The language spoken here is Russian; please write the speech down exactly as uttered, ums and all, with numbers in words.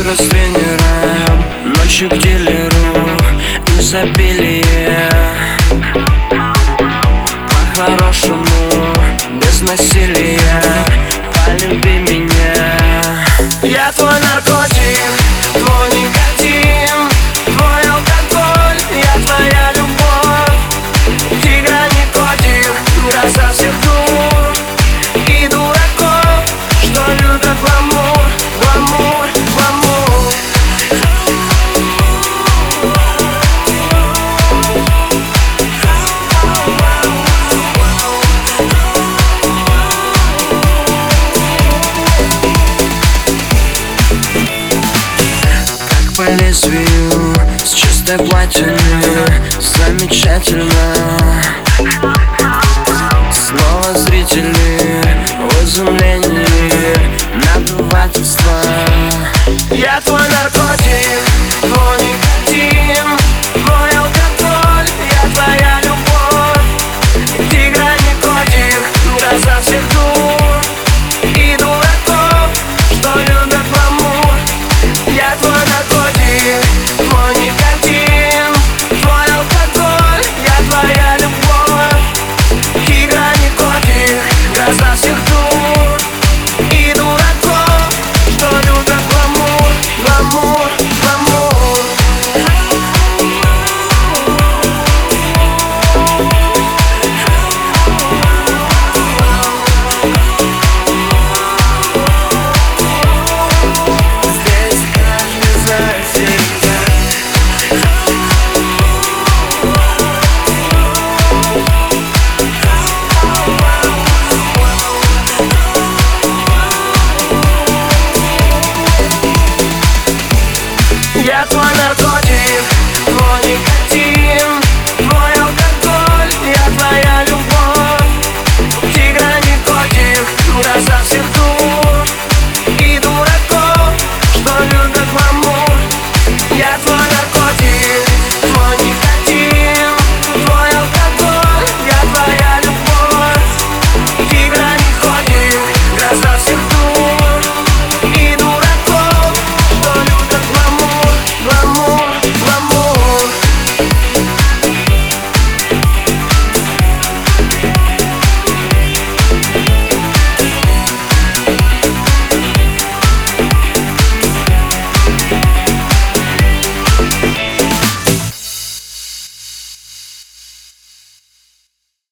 утро с тренером, ночью к дилеру, изобилие. По-хорошему, без насилия, полюби меня. Я твой наркотик, твой никотин, твой алкоголь, я твоя любовь. Игра не котик, гроза всех дур и дураков, что любят гламур, гламур, гламур. Как по лезвию, с чистой платиной, замечательно.